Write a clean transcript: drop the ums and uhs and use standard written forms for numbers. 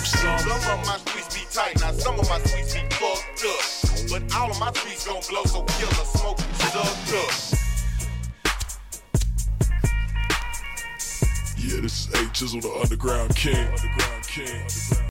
some. Some of my streets be tight, now some of my streets be fucked up. But all of my streets gon' blow, so killer smoke sucked up. Yeah, this is A Chisel, the Underground King.